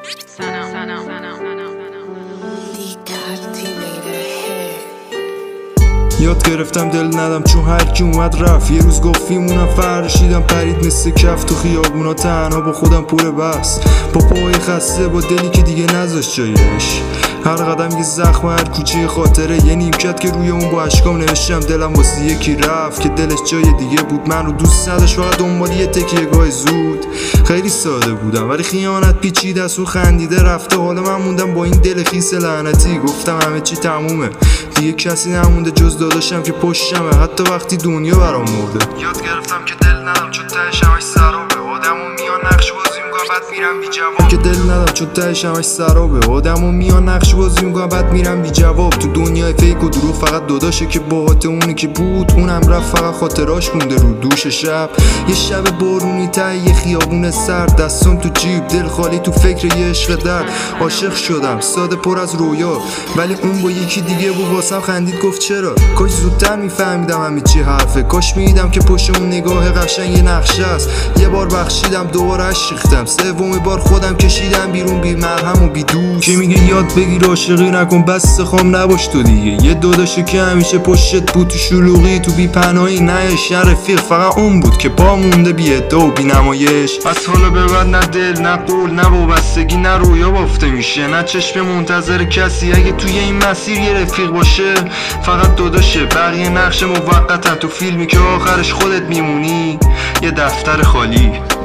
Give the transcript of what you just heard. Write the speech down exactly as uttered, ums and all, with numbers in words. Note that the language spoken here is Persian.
یاد گرفتم دل ندم چون هر کی اومد رفت. یه روز گفت میمونم فرشیدم پرید مثل کف تو خیابونا تنها با خودم پر بس، با پای خسته با دلی که دیگه نذاشت جایش. هر قدم یه زخم، هر کوچه خاطره یه نیمکت که روی اون با اشکام نوشتم دلم واسه یکی رفت که دلش جای دیگه بود. من رو دوست نداشت، فقط دنبال یه تکیه گاه زود. خیلی ساده بودم ولی خیانت پیچیده است و خندیده رفته. حالا من موندم با این دل خیس لعنتی. گفتم همه چی تمومه دیگه، کسی نمونده جز داداشم که پشتمه حتی وقتی دنیا برام مرده. یاد گرفتم که دل ندم چون تهش همش سرابه. آدمو میان نقش بازی میکنم بعد میرم بی جواب. که دل ندم چون تهش همش سرابه. آدمو میان نقش بازی میکنم بعد میرم بی جواب. تو دنیای فیک و دروغ فقط داداشه که باهات اونی که بود اونم رفت، فقط خاطراش مونده رو دوش شب. یه شب بارونی ته یه خیابون سرد، دستم تو جیب دل خالی تو فکر یه عشق درد. عاشق شدم ساده پر از رویا ولی اون با یکی دیگه بود. واسم خندید گفت چرا، کاش زودتر میفهمیدم همه چی حرفه. کاش میدیدم که پشت اون نگاه قشنگ یه نقشه است. یه بار بخشیدم دوباره اش ریختم، سومی بار خودم کشیدم بیرون بی مرهم و بی دوست. که میگه یاد بگیر عاشقی نکن بس خام نباش تو دیگه. یه داداشه که همیشه پشتت بود تو شلوغی تو بی پناهی. نه شر رفیق فقط اون بود که پا مونده بی ادعا و بی نمایش. از حالا به بعد نه دل نه قول نه وابستگی نه رویا بافته میشه، نه چشم منتظر کسی. اگه توی این مسیر یه رفیق باشه فقط داداشه، بقیه نقش موقتن تو فیلمی که آخرش خودت میمونی یه دفتر خالی.